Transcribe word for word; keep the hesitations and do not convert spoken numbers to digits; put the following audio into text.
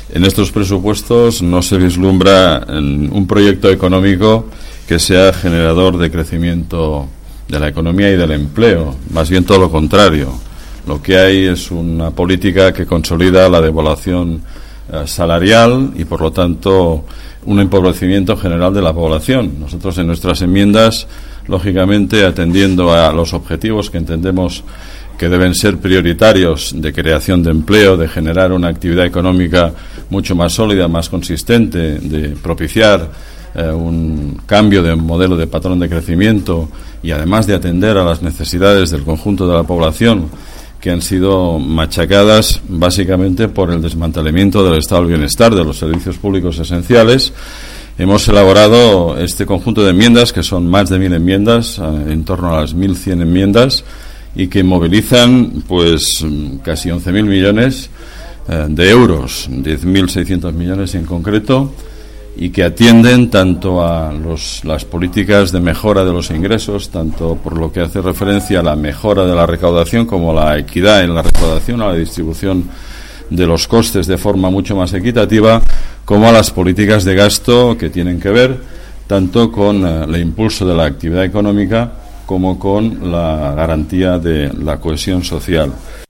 En estos presupuestos no se vislumbra un proyecto económico que sea generador de crecimiento de la economía y del empleo, más bien todo lo contrario. Lo que hay es una política que consolida la devaluación eh, salarial y, por lo tanto, un empobrecimiento general de la población. Nosotros, en nuestras enmiendas, lógicamente, atendiendo a los objetivos que entendemos que deben ser prioritarios de creación de empleo, de generar una actividad económica mucho más sólida, más consistente, de propiciar eh, un cambio de modelo de patrón de crecimiento y además de atender a las necesidades del conjunto de la población, que han sido machacadas básicamente por el desmantelamiento del estado del bienestar, de los servicios públicos esenciales. Hemos elaborado este conjunto de enmiendas, que son más de mil enmiendas, en torno a las mil cien enmiendas, y que movilizan pues casi once mil millones eh, de euros, diez mil seiscientos millones en concreto, y que atienden tanto a los, las políticas de mejora de los ingresos, tanto por lo que hace referencia a la mejora de la recaudación como a la equidad en la recaudación, a la distribución de los costes de forma mucho más equitativa, como a las políticas de gasto que tienen que ver tanto con eh, el impulso de la actividad económica como con la garantía de la cohesión social.